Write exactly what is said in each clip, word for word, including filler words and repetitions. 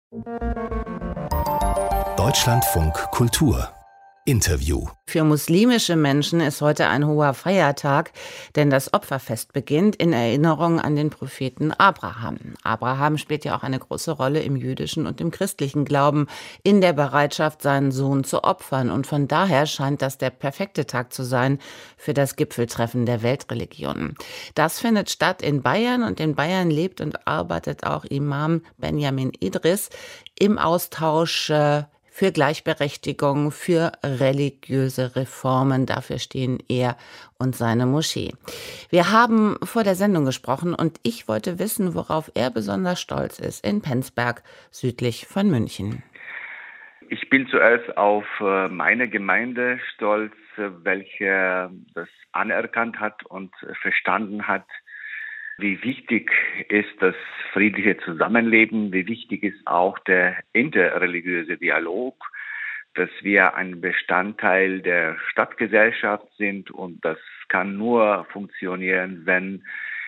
Deutschlandfunk Kultur Interview. Für muslimische Menschen ist heute ein hoher Feiertag, denn das Opferfest beginnt in Erinnerung an den Propheten Abraham. Abraham spielt ja auch eine große Rolle im jüdischen und im christlichen Glauben, in der Bereitschaft, seinen Sohn zu opfern. Und von daher scheint das der perfekte Tag zu sein für das Gipfeltreffen der Weltreligionen. Das findet statt in Bayern, und in Bayern lebt und arbeitet auch Imam Benjamin Idris im Austausch äh, für Gleichberechtigung, für religiöse Reformen. Dafür stehen er und seine Moschee. Wir haben vor der Sendung gesprochen und ich wollte wissen, worauf er besonders stolz ist in Penzberg, südlich von München. Ich bin zuerst auf meine Gemeinde stolz, welche das anerkannt hat und verstanden hat, wie wichtig ist das friedliche Zusammenleben, wie wichtig ist auch der interreligiöse Dialog, dass wir ein Bestandteil der Stadtgesellschaft sind, und das kann nur funktionieren, wenn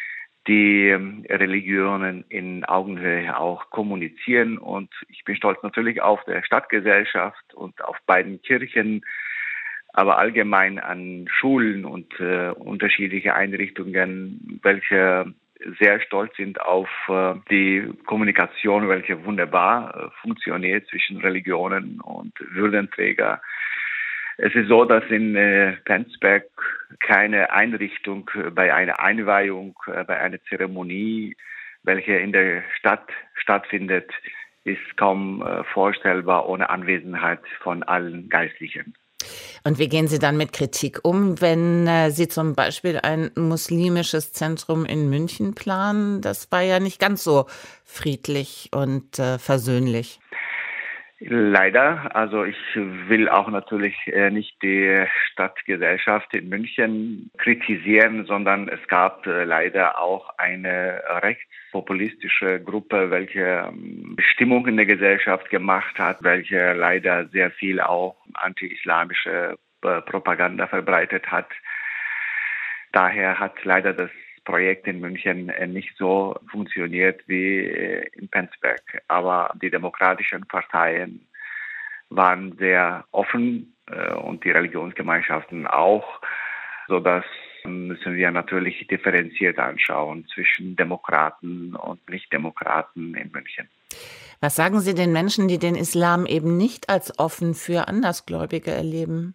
die Religionen in Augenhöhe auch kommunizieren. Und ich bin stolz natürlich auf der Stadtgesellschaft und auf beiden Kirchen, aber allgemein an Schulen und äh, unterschiedliche Einrichtungen, welche sehr stolz sind auf äh, die Kommunikation, welche wunderbar äh, funktioniert zwischen Religionen und Würdenträger. Es ist so, dass in äh, Penzberg keine Einrichtung äh, bei einer Einweihung, äh, bei einer Zeremonie, welche in der Stadt stattfindet, ist kaum äh, vorstellbar ohne Anwesenheit von allen Geistlichen. Und wie gehen Sie dann mit Kritik um, wenn äh, Sie zum Beispiel ein muslimisches Zentrum in München planen? Das war ja nicht ganz so friedlich und äh, versöhnlich. Leider, also ich will auch natürlich äh, nicht die Stadtgesellschaft in München kritisieren, sondern es gab äh, leider auch eine rechtspopulistische Gruppe, welche ähm, Stimmung in der Gesellschaft gemacht hat, welche leider sehr viel auch anti-islamische äh, Propaganda verbreitet hat. Daher hat leider das Projekt in München nicht so funktioniert wie in Penzberg. Aber die demokratischen Parteien waren sehr offen äh, und die Religionsgemeinschaften auch, sodass müssen wir natürlich differenziert anschauen zwischen Demokraten und Nichtdemokraten in München. Was sagen Sie den Menschen, die den Islam eben nicht als offen für Andersgläubige erleben?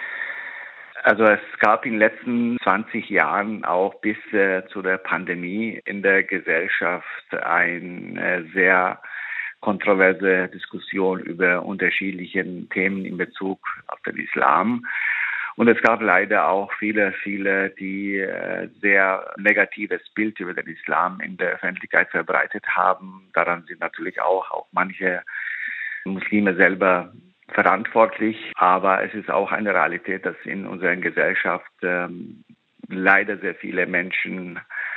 Also es gab in den letzten zwanzig Jahren auch bis äh, zu der Pandemie in der Gesellschaft eine sehr kontroverse Diskussion über unterschiedliche Themen in Bezug auf den Islam. Und es gab leider auch viele, viele, die äh, sehr negatives Bild über den Islam in der Öffentlichkeit verbreitet haben. Daran sind natürlich auch, auch manche Muslime selber verantwortlich, aber es ist auch eine Realität, dass in unserer Gesellschaft ähm, leider sehr viele Menschen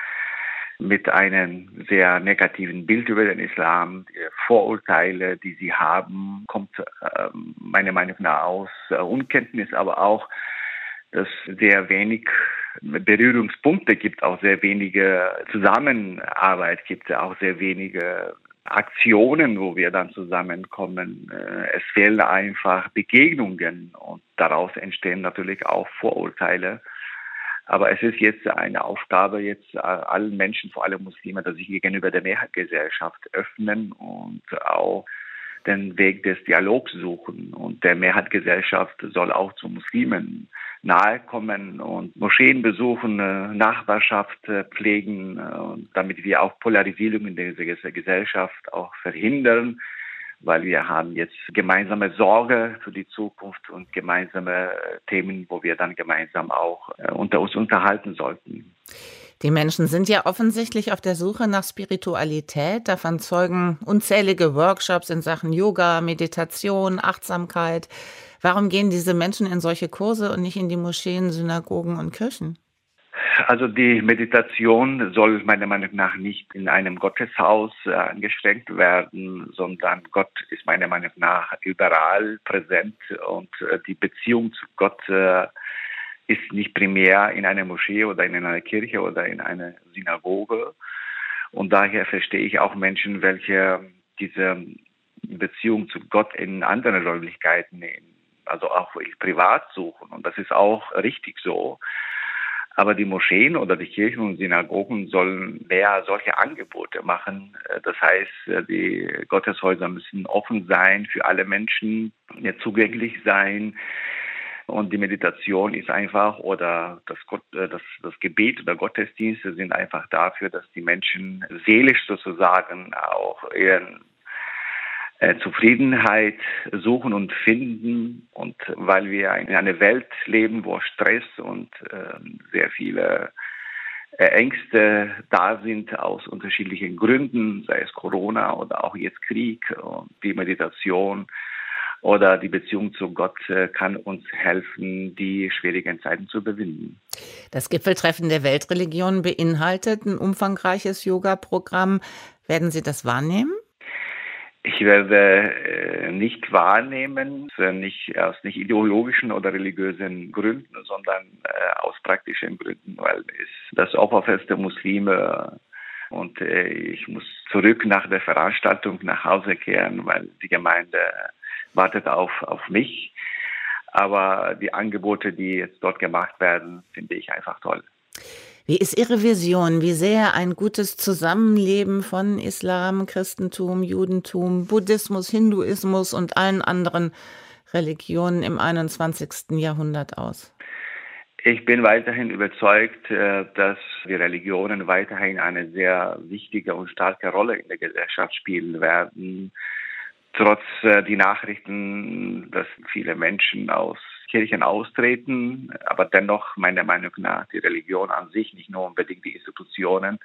mit einem sehr negativen Bild über den Islam, die Vorurteile, die sie haben, kommt äh, meiner Meinung nach aus äh, Unkenntnis, aber auch, dass sehr wenig Berührungspunkte gibt, auch sehr wenige Zusammenarbeit gibt, auch sehr wenige Aktionen, wo wir dann zusammenkommen. Es fehlen einfach Begegnungen und daraus entstehen natürlich auch Vorurteile. Aber es ist jetzt eine Aufgabe, jetzt allen Menschen, vor allem Muslime, dass sich gegenüber der Mehrheitsgesellschaft öffnen und auch den Weg des Dialogs suchen. Und der Mehrheitsgesellschaft soll auch zu Muslimen nahe kommen und Moscheen besuchen, Nachbarschaft pflegen, damit wir auch Polarisierung in dieser Gesellschaft auch verhindern, weil wir haben jetzt gemeinsame Sorge für die Zukunft und gemeinsame Themen, wo wir dann gemeinsam auch unter uns unterhalten sollten. Die Menschen sind ja offensichtlich auf der Suche nach Spiritualität. Davon zeugen unzählige Workshops in Sachen Yoga, Meditation, Achtsamkeit. Warum gehen diese Menschen in solche Kurse und nicht in die Moscheen, Synagogen und Kirchen? Also die Meditation soll meiner Meinung nach nicht in einem Gotteshaus äh, eingeschränkt werden, sondern Gott ist meiner Meinung nach überall präsent, und äh, die Beziehung zu Gott äh, ist nicht primär in einer Moschee oder in einer Kirche oder in einer Synagoge. Und daher verstehe ich auch Menschen, welche diese Beziehung zu Gott in anderen Räumlichkeiten, also auch privat suchen. Und das ist auch richtig so. Aber die Moscheen oder die Kirchen und Synagogen sollen mehr solche Angebote machen. Das heißt, die Gotteshäuser müssen offen sein für alle Menschen, zugänglich sein. Und die Meditation ist einfach, oder das, Gott, das, das Gebet oder Gottesdienste sind einfach dafür, dass die Menschen seelisch sozusagen auch ihren äh, Zufriedenheit suchen und finden. Und weil wir in einer Welt leben, wo Stress und äh, sehr viele äh, Ängste da sind aus unterschiedlichen Gründen, sei es Corona oder auch jetzt Krieg, und die Meditation oder die Beziehung zu Gott kann uns helfen, die schwierigen Zeiten zu überwinden. Das Gipfeltreffen der Weltreligionen beinhaltet ein umfangreiches Yoga-Programm. Werden Sie das wahrnehmen? Ich werde äh, nicht wahrnehmen, nicht aus nicht ideologischen oder religiösen Gründen, sondern äh, aus praktischen Gründen, weil es das Opferfest der Muslime und äh, ich muss zurück nach der Veranstaltung nach Hause kehren, weil die Gemeinde wartet auf, auf mich. Aber die Angebote, die jetzt dort gemacht werden, finde ich einfach toll. Wie ist Ihre Vision? Wie sähe ein gutes Zusammenleben von Islam, Christentum, Judentum, Buddhismus, Hinduismus und allen anderen Religionen im einundzwanzigsten Jahrhundert aus? Ich bin weiterhin überzeugt, dass die Religionen weiterhin eine sehr wichtige und starke Rolle in der Gesellschaft spielen werden. Trotz äh, die Nachrichten, dass viele Menschen aus Kirchen austreten, aber dennoch meiner Meinung nach die Religion an sich, nicht nur unbedingt die Institutionen,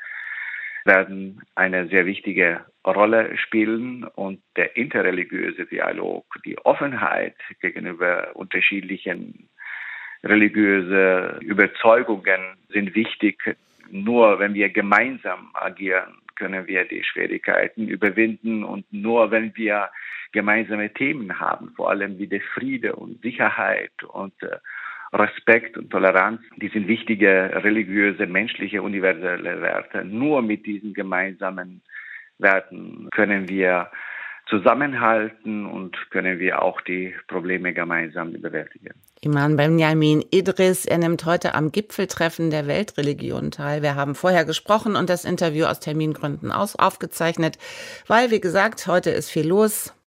werden eine sehr wichtige Rolle spielen und der interreligiöse Dialog, die Offenheit gegenüber unterschiedlichen religiösen Überzeugungen sind wichtig. Nur wenn wir gemeinsam agieren, können wir die Schwierigkeiten überwinden und nur wenn wir gemeinsame Themen haben, vor allem wie der Friede und Sicherheit und äh, Respekt und Toleranz, die sind wichtige religiöse, menschliche, universelle Werte. Nur mit diesen gemeinsamen Werten können wir zusammenhalten und können wir auch die Probleme gemeinsam bewältigen. Imam Benjamin Idris, er nimmt heute am Gipfeltreffen der Weltreligionen teil. Wir haben vorher gesprochen und das Interview aus Termingründen aus aufgezeichnet, weil, wie gesagt, heute ist viel los.